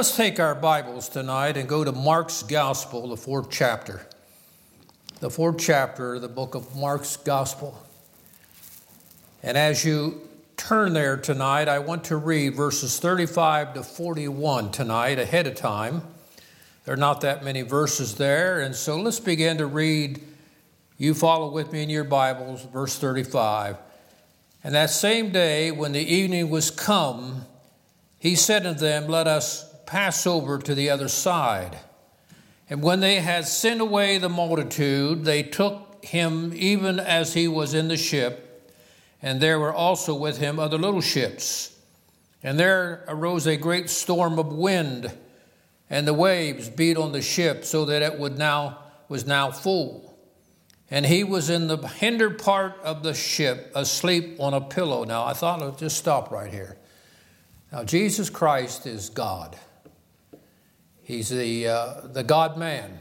let's take our Bibles tonight and go to Mark's Gospel, the fourth chapter. The fourth chapter of the book of Mark's Gospel. And as you turn there tonight, I want to read verses 35 to 41 tonight ahead of time. There are not that many verses there, and so let's begin to read. You follow with me in your Bibles, verse 35. And that same day, when the evening was come, he said unto them, Let us pass over to the other side. And when they had sent away the multitude, they took him even as he was in the ship, and there were also with him other little ships. And there arose a great storm of wind, and the waves beat on the ship, so that it was now full. And he was in the hinder part of the ship, asleep on a pillow. Now, I thought I'd just stop right here. Now, Jesus Christ is God. He's the God-man.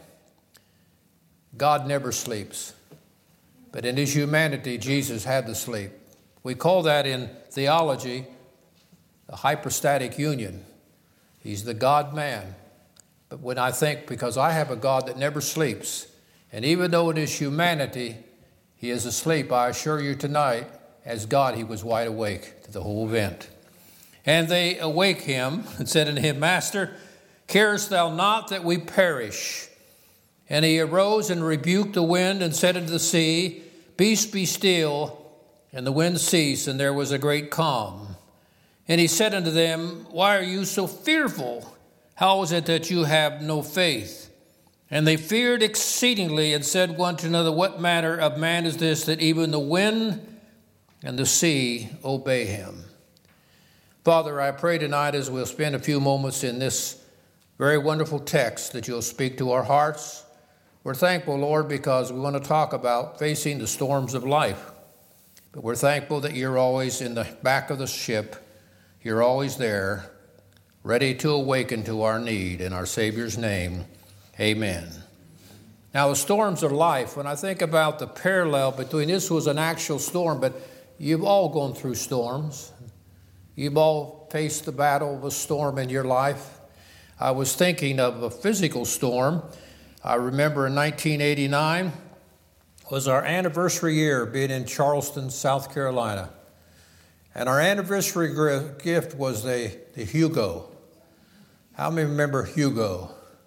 God never sleeps. But in his humanity, Jesus had to sleep. We call that in theology the hypostatic union. He's the God-man. But when I think, because I have a God that never sleeps, and even though in his humanity he is asleep, I assure you tonight, as God, he was wide awake to the whole event. And they awake him and said unto him, Master, carest thou not that we perish? And he arose and rebuked the wind and said unto the sea, Peace, be still. And the wind ceased, and there was a great calm. And he said unto them, Why are you so fearful? How is it that you have no faith? And they feared exceedingly and said one to another, What manner of man is this, that even the wind and the sea obey him? Father, I pray tonight as we'll spend a few moments in this very wonderful text that you'll speak to our hearts. We're thankful, Lord, because we want to talk about facing the storms of life. But we're thankful that you're always in the back of the ship. You're always there, ready to awaken to our need. In our Savior's name, amen. Now, the storms of life, when I think about the parallel between this was an actual storm, but you've all gone through storms. You've all faced the battle of a storm in your life. I was thinking of a physical storm. I remember in 1989 was our anniversary year being in Charleston, South Carolina. And our anniversary gift was the Hugo. How many remember Hugo?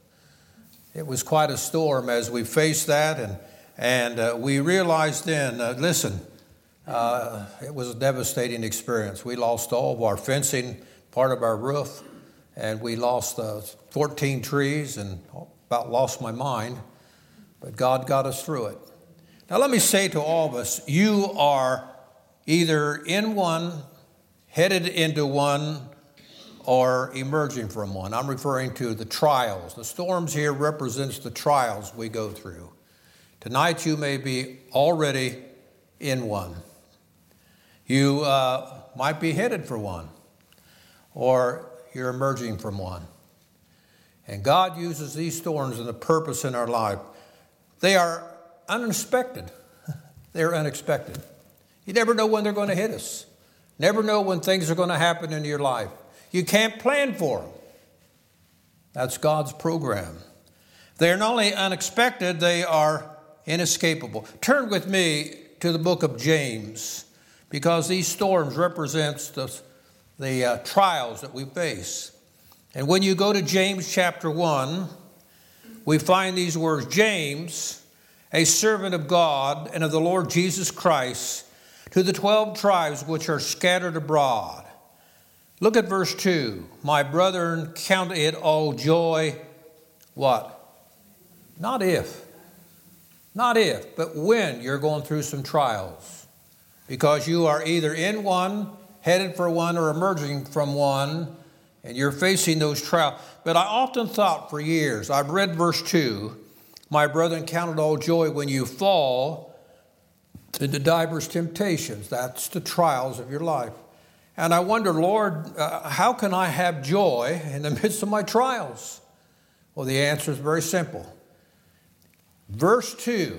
It was quite a storm as we faced that, and we realized then, it was a devastating experience. We lost all of our fencing, part of our roof, and we lost 14 trees and about lost my mind, but God got us through it. Now let me say to all of us, you are either in one, headed into one, or emerging from one. I'm referring to the trials. The storms here represents the trials we go through. Tonight you may be already in one. You might be headed for one, or you're emerging from one. And God uses these storms and the purpose in our life. They are unexpected. They're unexpected. You never know when they're going to hit us. Never know when things are going to happen in your life. You can't plan for them. That's God's program. They're not only unexpected, they are inescapable. Turn with me to the book of James, because these storms represent the trials that we face. And when you go to James chapter 1, we find these words, James, a servant of God and of the Lord Jesus Christ, to the 12 tribes which are scattered abroad. Look at verse 2. My brethren, count it all joy. What? Not if, but when you're going through some trials. Because you are either in one, headed for one, or emerging from one, and you're facing those trials. But I often thought for years, I've read verse 2, my brethren, count it all joy when you fall into divers temptations. That's the trials of your life. And I wonder, Lord, how can I have joy in the midst of my trials? Well, the answer is very simple. Verse 2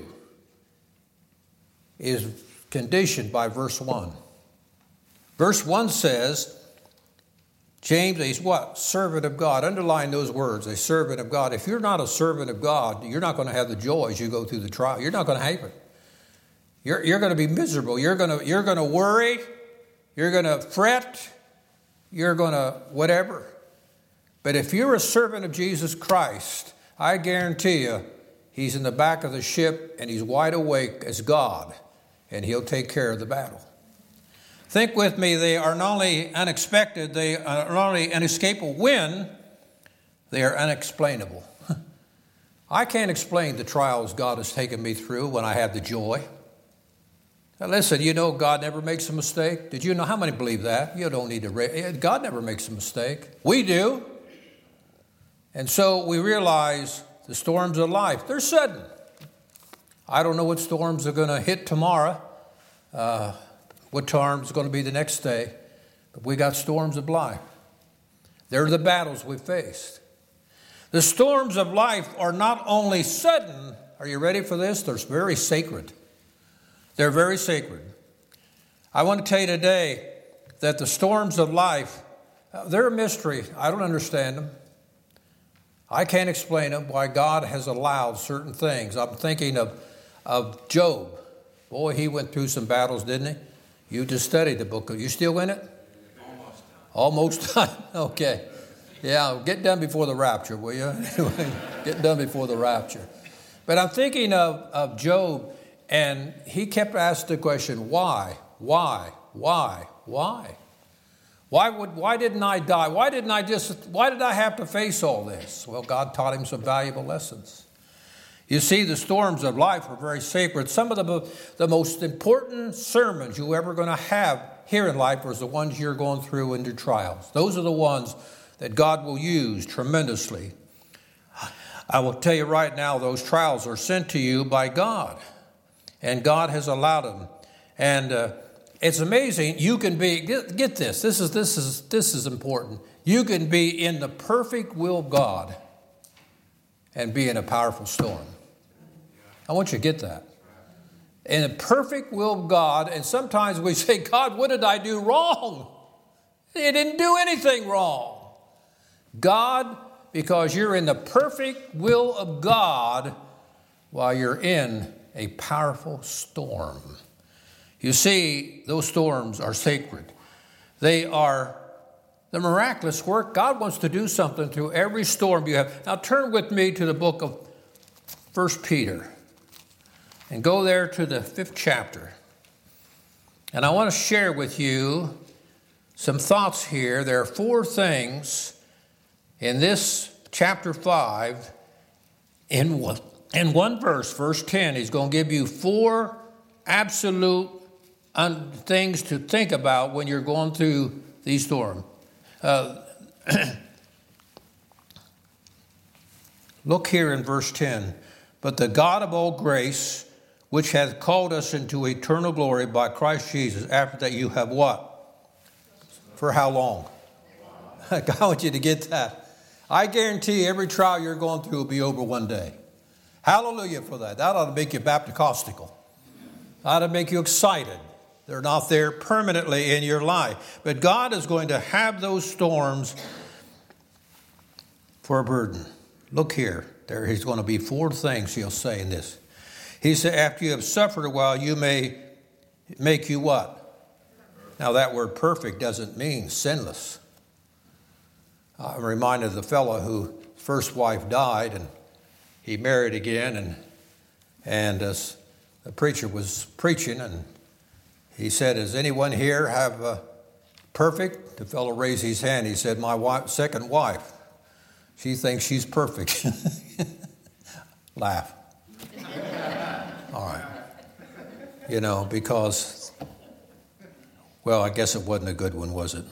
is conditioned by verse 1. Verse 1 says, James is what? Servant of God. Underline those words, a servant of God. If you're not a servant of God, you're not going to have the joy as you go through the trial. You're not going to have it. You're going to be miserable. You're going to worry. You're going to fret. You're going to whatever. But if you're a servant of Jesus Christ, I guarantee you, he's in the back of the ship and he's wide awake as God, and he'll take care of the battle. Think with me, they are not only unexpected, they are not only inescapable when they are unexplainable. I can't explain the trials God has taken me through when I have the joy. Now listen, you know God never makes a mistake. Did you know? How many believe that? You don't need to. God never makes a mistake. We do. And so we realize the storms of life, they're sudden. I don't know what storms are going to hit tomorrow. What storms is going to be the next day. But we got storms of life. They're the battles we faced. The storms of life are not only sudden. Are you ready for this? They're very sacred. They're very sacred. I want to tell you today that the storms of life, they're a mystery. I don't understand them. I can't explain them, why God has allowed certain things. I'm thinking of Job. Boy, he went through some battles, didn't he? You just studied the book. Are you still in it? Almost done. Okay. Yeah, get done before the rapture, will you? Get done before the rapture. But I'm thinking of Job, and he kept asking the question, why? Why didn't I die? Why did I have to face all this? Well, God taught him some valuable lessons. You see, the storms of life are very sacred. Some of the most important sermons you're ever going to have here in life are the ones you're going through in your trials. Those are the ones that God will use tremendously. I will tell you right now, those trials are sent to you by God, and God has allowed them. And it's amazing. You can be, get this. This is important. You can be in the perfect will of God and be in a powerful storm. I want you to get that. In the perfect will of God, and sometimes we say, God, what did I do wrong? You didn't do anything wrong. God, because you're in the perfect will of God while you're in a powerful storm. You see, those storms are sacred. They are the miraculous work. God wants to do something through every storm you have. Now turn with me to the book of 1 Peter and go there to the 5th chapter. And I want to share with you some thoughts here. There are 4 things in this chapter 5 in one verse, verse 10. He's going to give you 4 absolute things to think about when you're going through these storms. Look here in verse 10. But the God of all grace, which hath called us into eternal glory by Christ Jesus, after that you have what? For how long? I want you to get that. I guarantee every trial you're going through will be over one day. Hallelujah for that. That ought to make you Baptist-costical. That ought to make you excited. They're not there permanently in your life. But God is going to have those storms for a burden. Look here. There's going to be 4 things he'll say in this. He said, after you have suffered a while, you may make you what? Now that word perfect doesn't mean sinless. I'm reminded of the fellow whose first wife died, and he married again, and the preacher was preaching, and he said, does anyone here have perfect? The fellow raised his hand. He said, my second wife. She thinks she's perfect. Laugh. All right. You know, because, well, I guess it wasn't a good one, was it?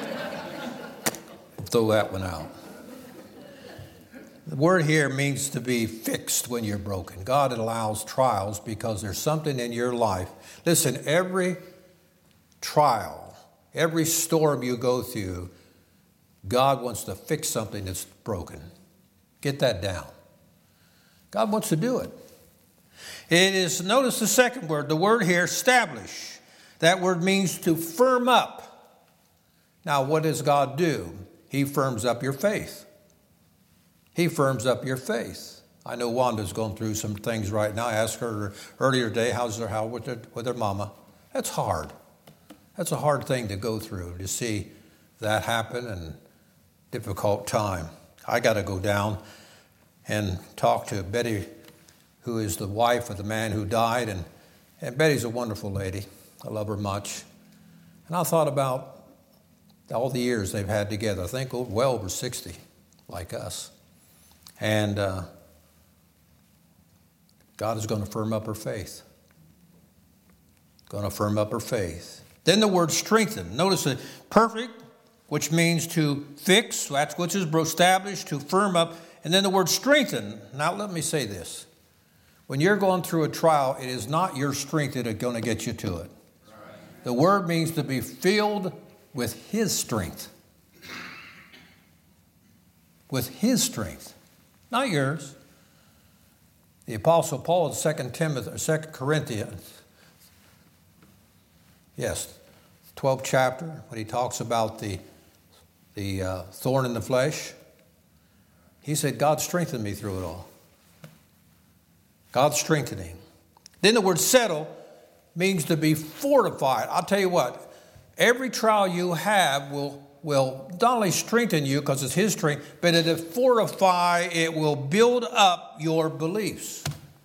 Throw that one out. The word here means to be fixed when you're broken. God allows trials because there's something in your life. Listen, every trial, every storm you go through, God wants to fix something that's broken. Get that down. God wants to do it. It is, notice the second word, the word here, establish. That word means to firm up. Now, what does God do? He firms up your faith. He firms up your faith. I know Wanda's going through some things right now. I asked her earlier today, how's her health with her mama? That's hard. That's a hard thing to go through, to see that happen, and difficult time. I got to go down and talk to Betty, who is the wife of the man who died, and Betty's a wonderful lady. I love her much. And I thought about all the years they've had together. I think well over 60, like us. And God is going to firm up her faith. Going to firm up her faith. Then the word strengthen. Notice the perfect, which means to fix. That's which is established, to firm up. And then the word strengthen. Now let me say this. When you're going through a trial, it is not your strength that is going to get you to it. The word means to be filled with His strength. With His strength. Not yours. The Apostle Paul in 2 Corinthians, 12th chapter, when he talks about the thorn in the flesh, he said, God strengthened me through it all. God's strengthening. Then the word settle means to be fortified. I'll tell you what, every trial you have will not only strengthen you because it's His strength, but it'll fortify, it will build up your beliefs.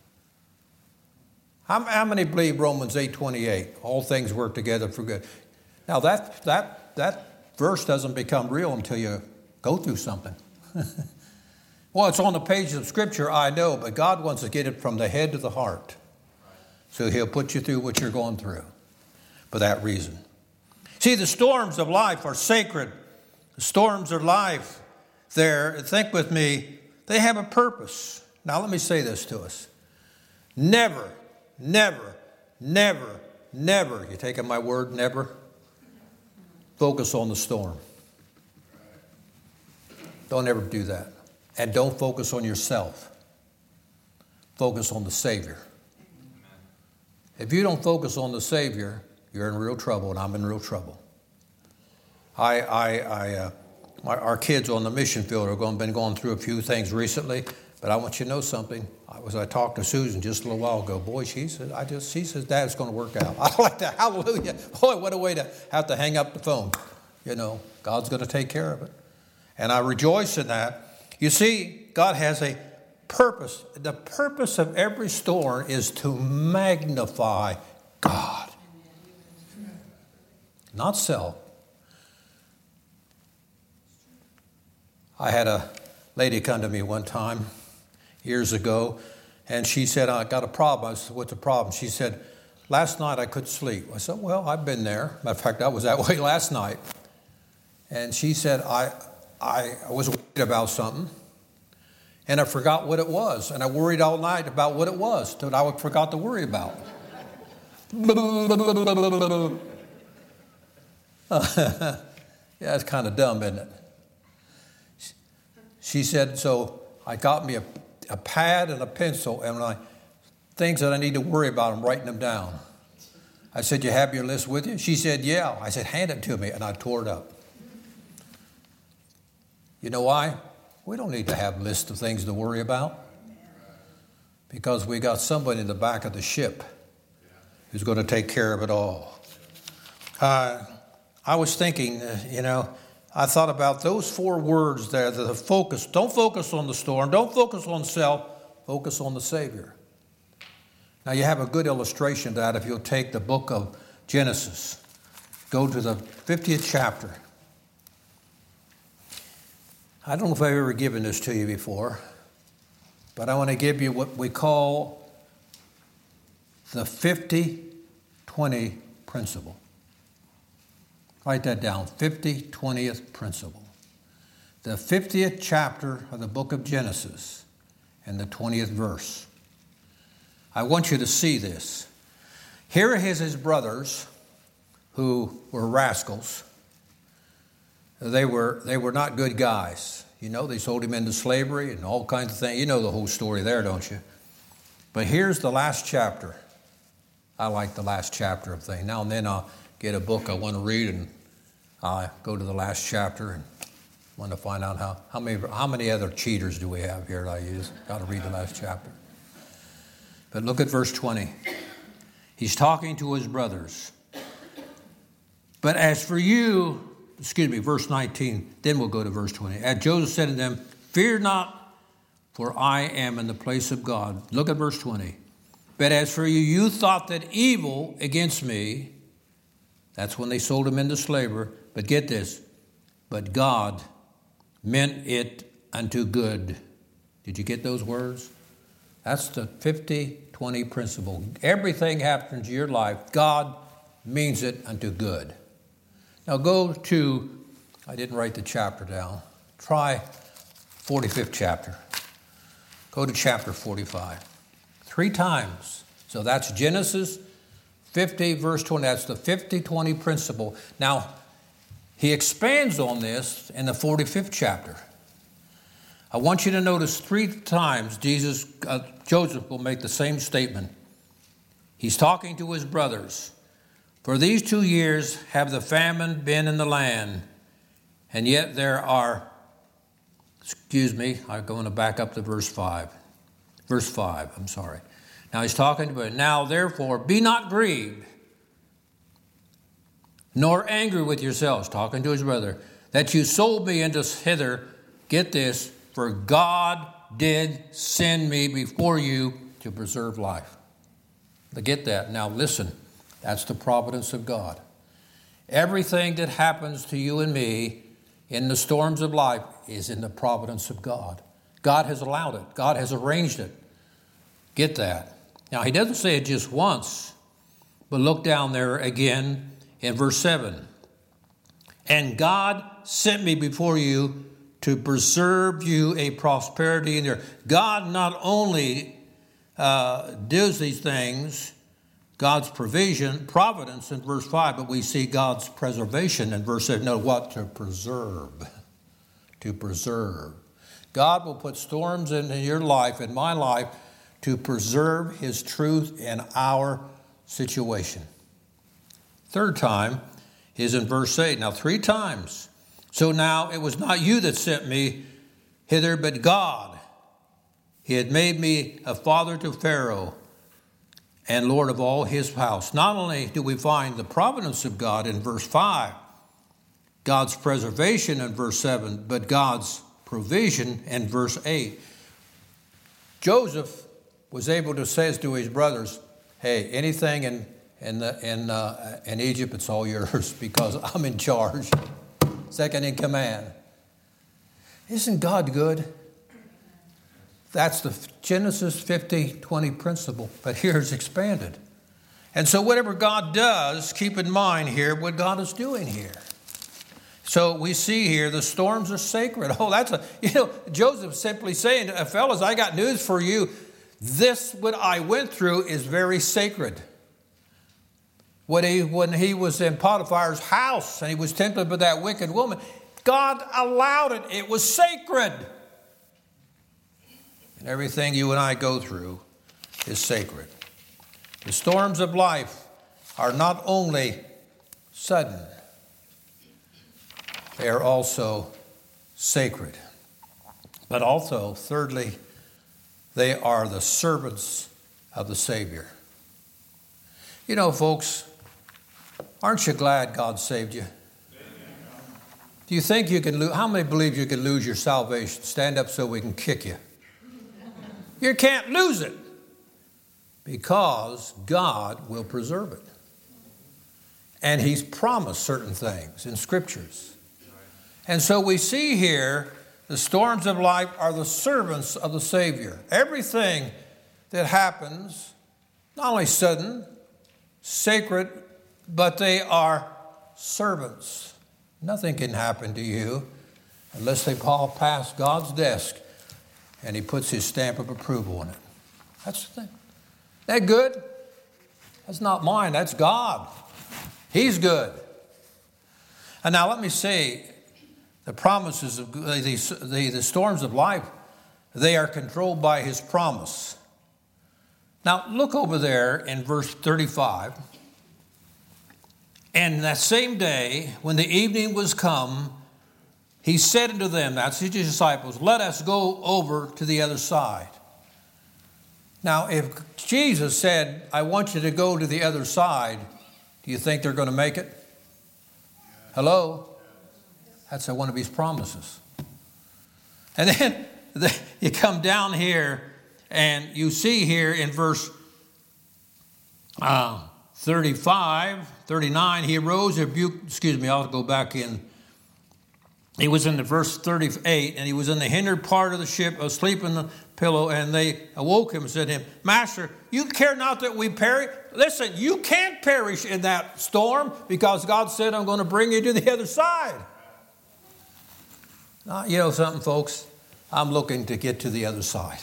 How many believe Romans 8:28? All things work together for good. Now that verse doesn't become real until you go through something. Well, it's on the pages of Scripture, I know, but God wants to get it from the head to the heart. So He'll put you through what you're going through for that reason. See, the storms of life are sacred. The storms of life, think with me, they have a purpose. Now, let me say this to us. Never, never, never, never, you taking my word, never, focus on the storm. Don't ever do that. And don't focus on yourself. Focus on the Savior. If you don't focus on the Savior, you're in real trouble, and I'm in real trouble. Our kids on the mission field have been going through a few things recently, but I want you to know something. I talked to Susan just a little while ago. Boy, she says, Dad's going to work out. I like that. Hallelujah. Boy, what a way to have to hang up the phone. You know, God's going to take care of it. And I rejoice in that. You see, God has a purpose. The purpose of every storm is to magnify God, not self. I had a lady come to me one time years ago, and she said, I got a problem. I said, what's the problem? She said, last night I couldn't sleep. I said, well, I've been there. Matter of fact, I was that way last night. And she said, I was worried about something, and I forgot what it was. And I worried all night about what it was that I forgot to worry about. Yeah, it's kind of dumb, isn't it? She said, so I got me a pad and a pencil, and things that I need to worry about, I'm writing them down. I said, you have your list with you? She said, yeah. I said, hand it to me, and I tore it up. You know why? We don't need to have lists of things to worry about, because we got somebody in the back of the ship who's going to take care of it all. I was thinking, I thought about those 4 words there, the focus. Don't focus on the storm. Don't focus on self. Focus on the Savior. Now, you have a good illustration of that if you'll take the book of Genesis. Go to the 50th chapter. I don't know if I've ever given this to you before, but I want to give you what we call the 50-20 principle. Write that down, 50-20th principle. The 50th chapter of the book of Genesis and the 20th verse. I want you to see this. Here are his brothers who were rascals. They were not good guys. They sold him into slavery and all kinds of things. You know the whole story there, don't you? But here's the last chapter. I like the last chapter of things. Now and then I'll get a book I want to read, and I go to the last chapter and want to find out how many other cheaters do we have here that I use. Got to read the last chapter. But look at verse 20. He's talking to his brothers. But as for you, verse 19, then we'll go to verse 20. And Joseph said to them, fear not, for I am in the place of God. Look at verse 20. But as for you, you thought that evil against me, that's when they sold him into slavery. But get this, but God meant it unto good. Did you get those words? That's the 50-20 principle. Everything happens in your life, God means it unto good. Now go to, I didn't write the chapter down. Try 45th chapter. Go to chapter 45. 3 times. So that's Genesis 50, verse 20. That's the 50-20 principle. Now, he expands on this in the 45th chapter. I want you to notice 3 times Joseph will make the same statement. He's talking to his brothers. For these 2 years have the famine been in the land, and yet there are, I'm going to back up to verse 5. Verse 5, I'm sorry. Now he's talking to them. Now therefore be not grieved, nor angry with yourselves, talking to his brother, that you sold me into hither, get this, for God did send me before you to preserve life. Get that. Now listen, that's the providence of God. Everything that happens to you and me in the storms of life is in the providence of God. God has allowed it. God has arranged it. Get that. Now, he doesn't say it just once, but look down there again in verse 7. And God sent me before you to preserve you a prosperity in there. God not only does these things, God's provision, providence in verse 5, but we see God's preservation in verse 7. No, what? To preserve. To preserve. God will put storms into your life, in my life, to preserve his truth in our situation. 3rd time is in verse 8. Now 3 times. So now it was not you that sent me hither, but God. He had made me a father to Pharaoh and Lord of all his house. Not only do we find the providence of God in verse 5, God's preservation in verse 7, but God's provision in verse 8. Joseph was able to say to his brothers, hey, anything in Egypt, it's all yours because I'm in charge, second in command. Isn't God good? That's the Genesis 50-20 principle, but here's expanded. And so whatever God does, keep in mind here what God is doing here. So we see here the storms are sacred. Joseph simply saying, fellas, I got news for you. What I went through is very sacred. When he was in Potiphar's house and he was tempted by that wicked woman, God allowed it. It was sacred. And everything you and I go through is sacred. The storms of life are not only sudden, they are also sacred. But also, thirdly, they are the servants of the Savior. You know, folks, aren't you glad God saved you? Do you think you can lose? How many believe you can lose your salvation? Stand up so we can kick you. You can't lose it because God will preserve it. And he's promised certain things in scriptures. And so we see here the storms of life are the servants of the Savior. Everything that happens, not only sudden, sacred, but they are servants. Nothing can happen to you unless they pass past God's desk and he puts his stamp of approval on it. That's the thing. That good? That's not mine. That's God. He's good. And now let me say, the promises of the storms of life, they are controlled by his promise. Now look over there in verse 35. And that same day, when the evening was come, he said unto them, that's his disciples, let us go over to the other side. Now, if Jesus said, I want you to go to the other side, do you think they're going to make it? Hello? That's one of his promises. And then you come down here and you see here in verse 35, 39, he arose and rebuked, I'll go back in. He was in the verse 38, and he was in the hinder part of the ship, asleep in the pillow, and they awoke him and said to him, Master, you care not that we perish? Listen, you can't perish in that storm because God said, I'm going to bring you to the other side. Now, you know something, folks? I'm looking to get to the other side.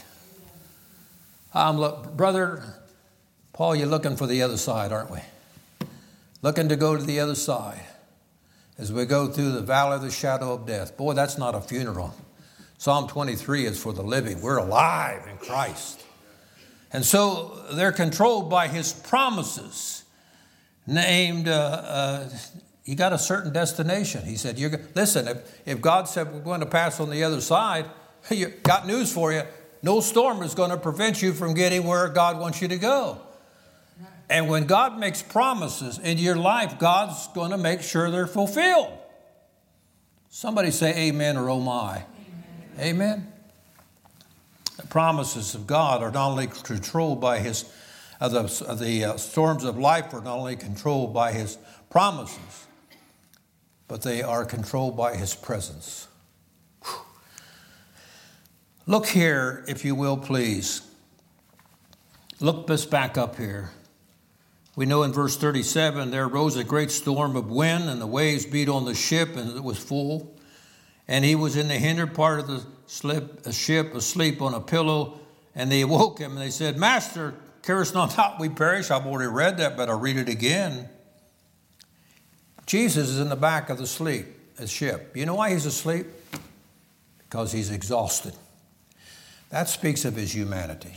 Brother Paul, you're looking for the other side, aren't we? Looking to go to the other side as we go through the valley of the shadow of death. Boy, that's not a funeral. Psalm 23 is for the living. We're alive in Christ. And so they're controlled by his promises. Named, you got a certain destination. He said, listen, if God said we're going to pass on the other side, got news for you. No storm is going to prevent you from getting where God wants you to go. And when God makes promises in your life, God's going to make sure they're fulfilled. Somebody say amen or oh my. Amen. Amen. The promises of God are not only controlled by the storms of life are not only controlled by his promises, but they are controlled by his presence. Whew. Look here, if you will, please. Look this back up here. We know in verse 37, there arose a great storm of wind, and the waves beat on the ship, and it was full. And he was in the hinder part of the ship, asleep on a pillow. And they awoke him, and they said, Master, carest not that we perish? I've already read that, but I'll read it again. Jesus is in the back of the ship. You know why he's asleep? Because he's exhausted. That speaks of his humanity.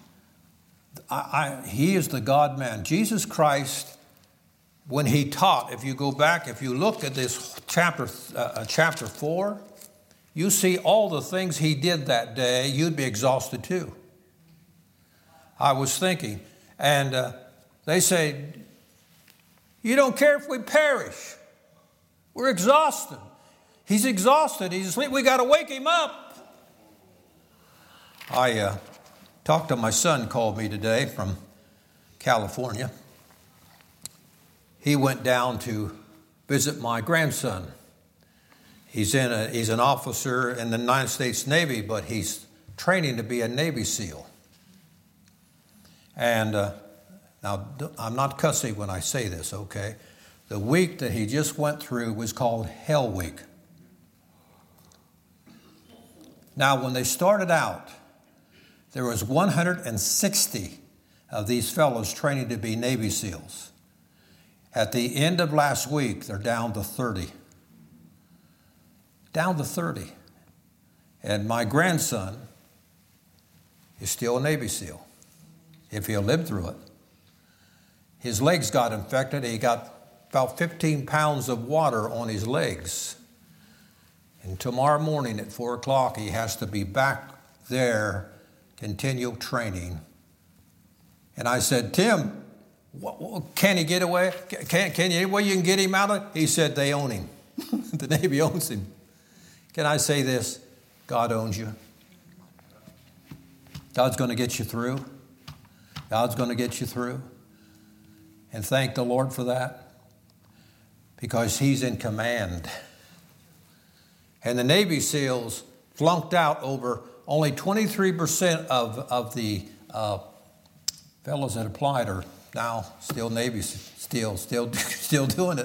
He is the God-man. Jesus Christ, when he taught, if you go back, if you look at this chapter 4, you see all the things he did that day, you'd be exhausted too. I was thinking, and they say, you don't care if we perish. We're exhausted. He's exhausted. He's asleep. We got to wake him up. I talked to my son, called me today from California. He went down to visit my grandson. He's an officer in the United States Navy, but he's training to be a Navy SEAL. And now, I'm not cussing when I say this, okay? The week that he just went through was called Hell Week. Now, when they started out, there was 160 of these fellows training to be Navy SEALs. At the end of last week, they're down to 30. Down to 30. And my grandson is still a Navy SEAL, if he'll live through it. His legs got infected. He got about 15 pounds of water on his legs. And tomorrow morning at 4 o'clock, he has to be back there, continue training. And I said, Tim, can he get away? Can you get him out of it? He said, they own him. The Navy owns him. Can I say this? God owns you. God's going to get you through. God's going to get you through. And thank the Lord for that, because he's in command. And the Navy SEALs flunked out over only 23% of the fellows that applied are now still Navy SEALs, still doing it.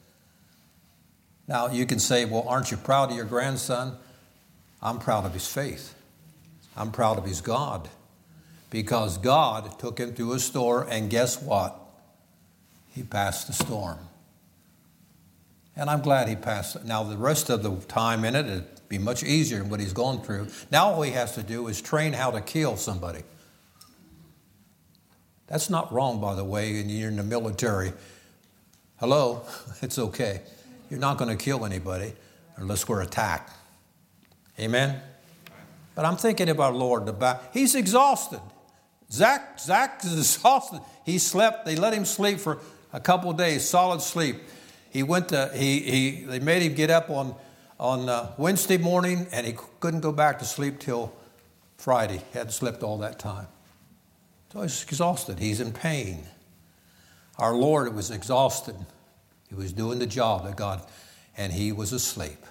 Now, you can say, well, aren't you proud of your grandson? I'm proud of his faith. I'm proud of his God, because God took him through a storm, and guess what? He passed the storm. And I'm glad he passed it. Now, the rest of the time in it, it'd be much easier than what he's going through. Now all he has to do is train how to kill somebody. That's not wrong, by the way, and you're in the military. Hello? It's okay. You're not going to kill anybody unless we're attacked. Amen? But I'm thinking about Lord. He's exhausted. Zach is exhausted. He slept. They let him sleep for a couple of days, solid sleep. They made him get up on Wednesday morning, and he couldn't go back to sleep till Friday. He hadn't slept all that time. So he's exhausted. He's in pain. Our Lord was exhausted. He was doing the job that God, and he was asleep.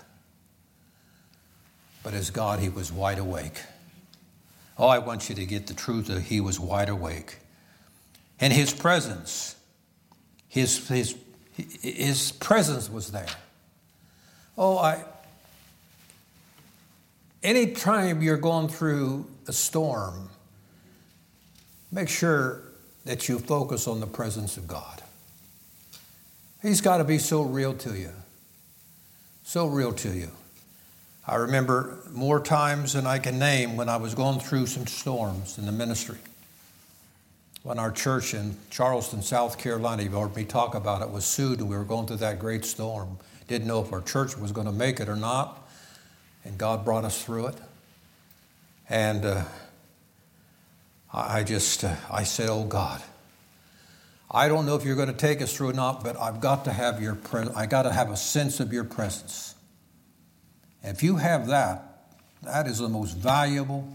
But as God, he was wide awake. Oh, I want you to get the truth that he was wide awake. And his presence, his presence was there. Oh, anytime you're going through a storm, make sure that you focus on the presence of God. He's got to be so real to you. So real to you. I remember more times than I can name when I was going through some storms in the ministry. When our church in Charleston, South Carolina, you've heard me talk about it, was sued, and we were going through that great storm. Didn't know if our church was going to make it or not. And God brought us through it. And I said, oh God, I don't know if you're going to take us through or not, but I've got to have I got to have a sense of your presence. And if you have that, that is the most valuable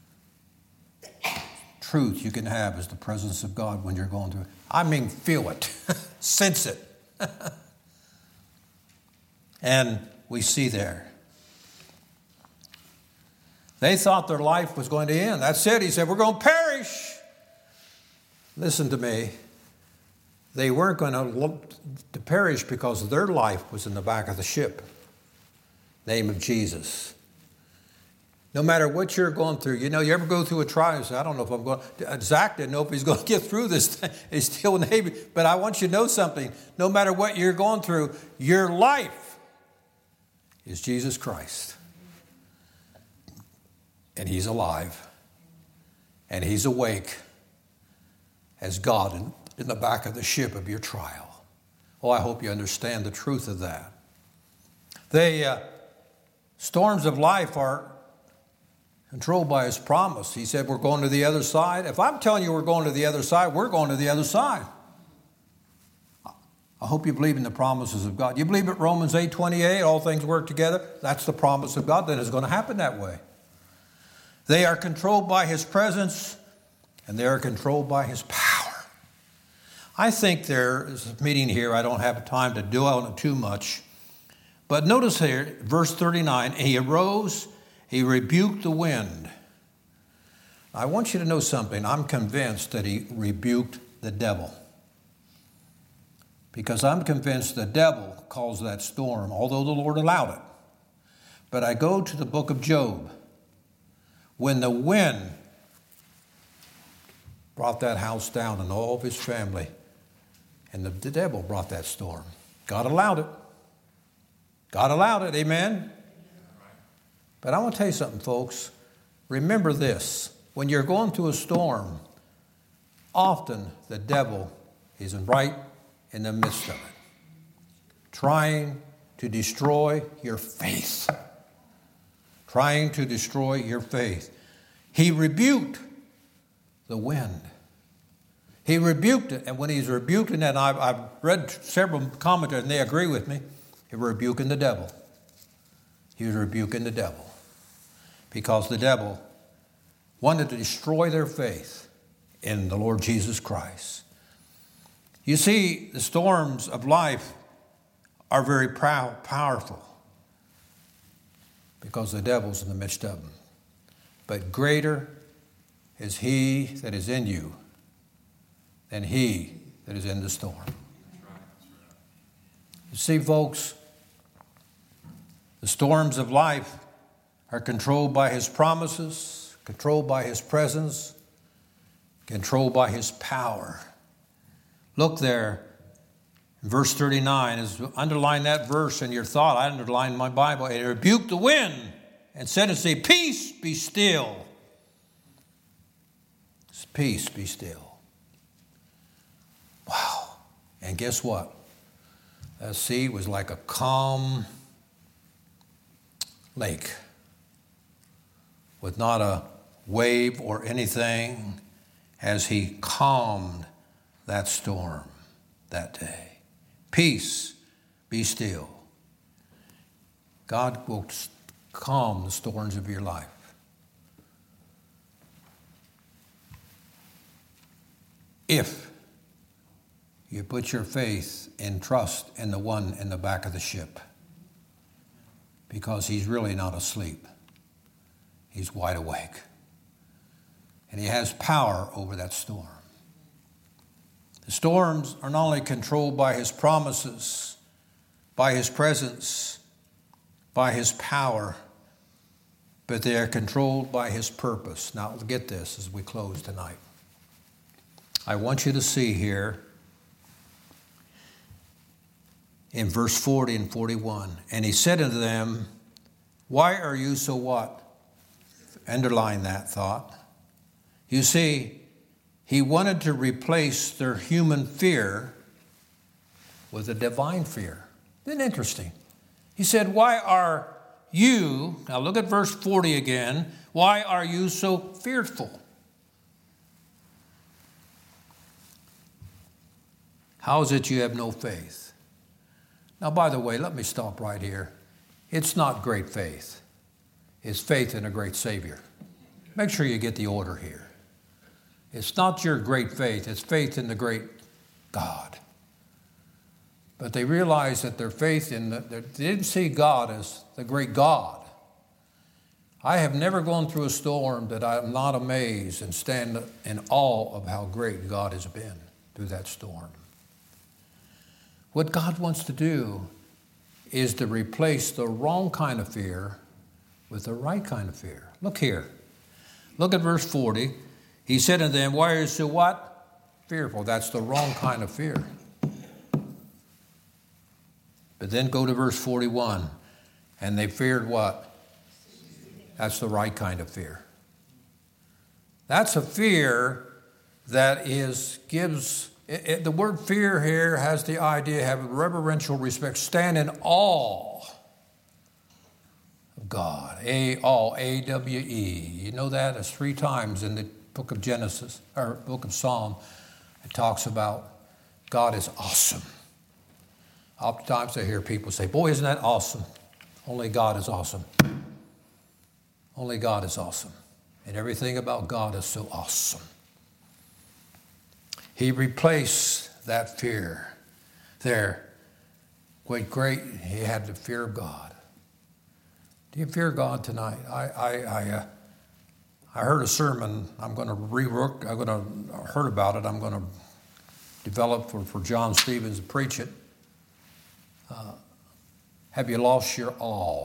truth you can have, is the presence of God when you're going through it. I mean, feel it, sense it. And we see there. They thought their life was going to end. That's it. He said, we're going to perish. Listen to me. They weren't going to perish because their life was in the back of the ship. Name of Jesus. No matter what you're going through, you ever go through a trial and say, I don't know if I'm going to. Zach didn't know if he's going to get through this thing. He's still in the Navy. But I want you to know something. No matter what you're going through, your life is Jesus Christ. And he's alive. And he's awake as God in the back of the ship of your trial. Oh, I hope you understand the truth of that. Storms of life are controlled by his promise. He said, we're going to the other side. If I'm telling you we're going to the other side, we're going to the other side. I hope you believe in the promises of God. You believe it, Romans 8:28, all things work together. That's the promise of God. Then it's going to happen that way. They are controlled by his presence, and they are controlled by his power. I think there is a meeting here. I don't have time to dwell on it too much. But notice here, verse 39, he arose, he rebuked the wind. I want you to know something. I'm convinced that he rebuked the devil. Because I'm convinced the devil caused that storm, although the Lord allowed it. But I go to the book of Job. When the wind brought that house down and all of his family, and the devil brought that storm. God allowed it. God allowed it, amen? But I want to tell you something, folks. Remember this. When you're going through a storm, often the devil is right in the midst of it, trying to destroy your faith. Trying to destroy your faith. He rebuked the wind. He rebuked it, and when he's rebuking it, I've read several commentators, and they agree with me, he was rebuking the devil. He was rebuking the devil. Because the devil wanted to destroy their faith in the Lord Jesus Christ. You see, the storms of life are very powerful because the devil's in the midst of them. But greater is he that is in you than he that is in the storm. You see, folks, the storms of life are controlled by his promises, controlled by his presence, controlled by his power. Look there, in verse 39, underline that verse in your thought. I underlined my Bible. It rebuked the wind and said unto the sea, peace, be still. Peace, be still. Wow. And guess what? The sea was like a calm lake with not a wave or anything as he calmed that storm that day. Peace, be still. God will calm the storms of your life. If you put your faith and trust in the one in the back of the ship, because he's really not asleep. He's wide awake. And he has power over that storm. The storms are not only controlled by his promises, by his presence, by his power, but they are controlled by his purpose. Now, get this as we close tonight. I want you to see here in verse 40 and 41. And he said unto them, why are you so what? Underline that thought. You see, he wanted to replace their human fear with a divine fear. Isn't it interesting? He said, why are you, now look at verse 40 again, why are you so fearful? How is it you have no faith? Now, by the way, let me stop right here. It's not great faith. It's faith in a great Savior. Make sure you get the order here. It's not your great faith. It's faith in the great God. But they realized that their faith in they didn't see God as the great God. I have never gone through a storm that I'm not amazed and stand in awe of how great God has been through that storm. What God wants to do is to replace the wrong kind of fear with the right kind of fear. Look here. Look at verse 40. He said unto them, why are you so what? Fearful. That's the wrong kind of fear. But then go to verse 41. And they feared what? That's the right kind of fear. That's a fear that the word fear here has the idea of having reverential respect, stand in awe of God. A-W-E. You know that? It's 3 times in the book of Genesis, or book of Psalm. It talks about God is awesome. Oftentimes I hear people say, boy, isn't that awesome? Only God is awesome. Only God is awesome. And everything about God is so awesome. He replaced that fear there. Great, he had the fear of God. Do you fear God tonight? I heard a sermon. I'm going to heard about it. I'm going to develop for John Stevens to preach it. Have you lost your awe?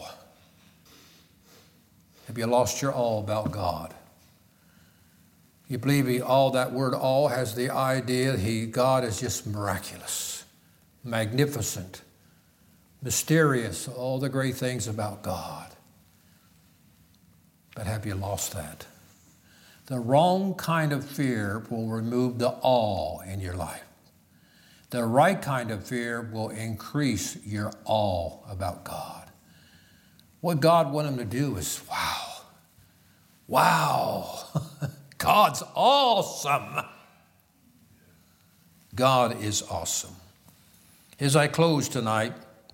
Have you lost your awe about God? You believe that word awe has the idea God is just miraculous, magnificent, mysterious, all the great things about God. But have you lost that? The wrong kind of fear will remove the awe in your life. The right kind of fear will increase your awe about God. What God wants him to do is, wow, God's awesome. God is awesome. As I close tonight,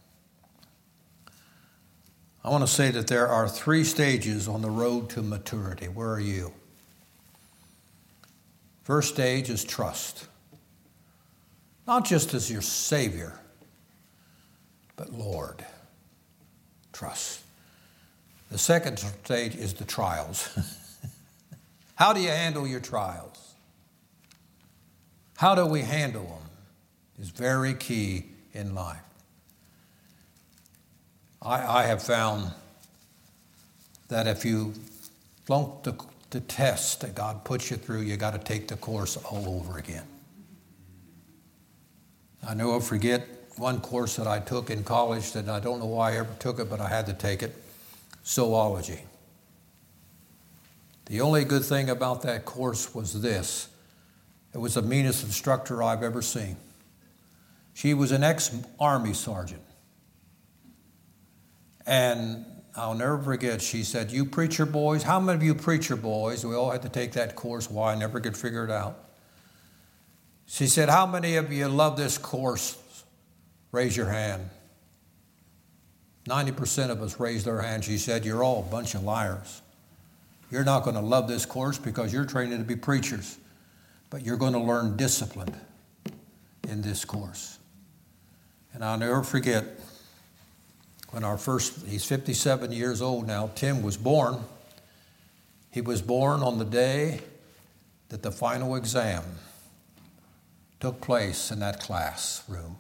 I want to say that there are 3 stages on the road to maturity. Where are you? First stage is trust. Not just as your Savior, but Lord. Trust. The second stage is the trials. How do you handle your trials? How do we handle them is very key in life. I have found that if you flunk the test that God puts you through, you got to take the course all over again. I never forget one course that I took in college that I don't know why I ever took it, but I had to take it, zoology. The only good thing about that course was this. It was the meanest instructor I've ever seen. She was an ex-Army sergeant. And I'll never forget, she said, "You preacher boys, how many of you preacher boys?" We all had to take that course. Why? I never could figure it out. She said, "How many of you love this course? Raise your hand." 90% of us raised our hand. She said, "You're all a bunch of liars. You're not going to love this course because you're training to be preachers, but you're going to learn discipline in this course." And I'll never forget when he's 57 years old now, Tim was born. He was born on the day that the final exam took place in that classroom.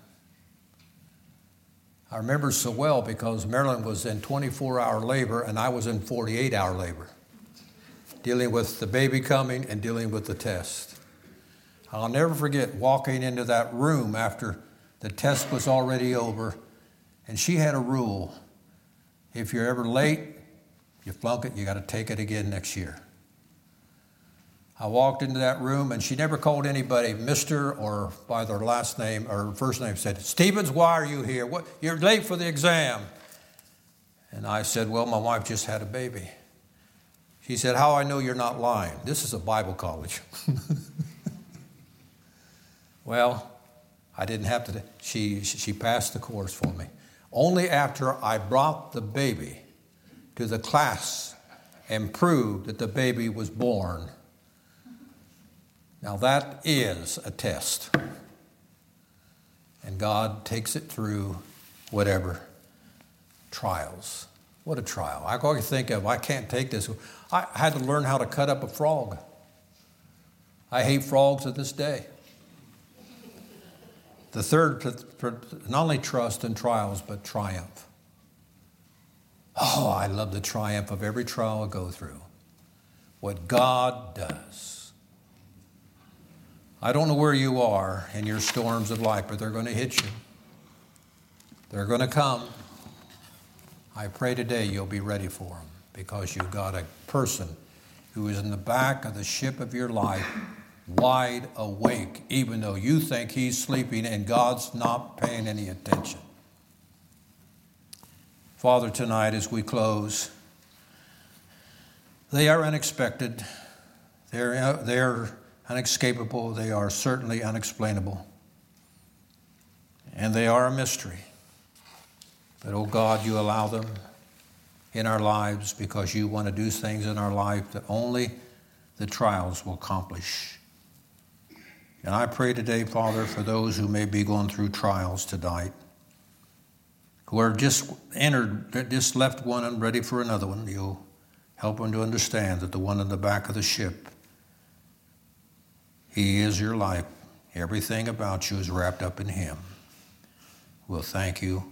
I remember so well because Marilyn was in 24-hour labor and I was in 48-hour labor, dealing with the baby coming and dealing with the test. I'll never forget walking into that room after the test was already over, and she had a rule: if you're ever late, you flunk it, you got to take it again next year. I walked into that room, and she never called anybody Mr. or by their last name or first name. Said, "Stevens, why are you here? What? You're late for the exam." And I said, "Well, my wife just had a baby." She said, "How I know you're not lying? This is a Bible college." Well, I didn't have to. She passed the course for me. Only after I brought the baby to the class and proved that the baby was born. Now that is a test. And God takes it through whatever trials. What a trial. I always think of, I can't take this. I had to learn how to cut up a frog. I hate frogs to this day. The third, not only trust in trials, but triumph. Oh, I love the triumph of every trial I go through. What God does. I don't know where you are in your storms of life, but they're going to hit you. They're going to come. I pray today you'll be ready for them, because you've got a person who is in the back of the ship of your life, wide awake, even though you think he's sleeping and God's not paying any attention. Father, tonight as we close, they are unexpected. They're unescapable. They are certainly unexplainable. And they are a mystery. But, oh God, you allow them in our lives because you want to do things in our life that only the trials will accomplish. And I pray today, Father, for those who may be going through trials tonight, who are just left one and ready for another one. You'll help them to understand that the one in the back of the ship, he is your life. Everything about you is wrapped up in him. We'll thank you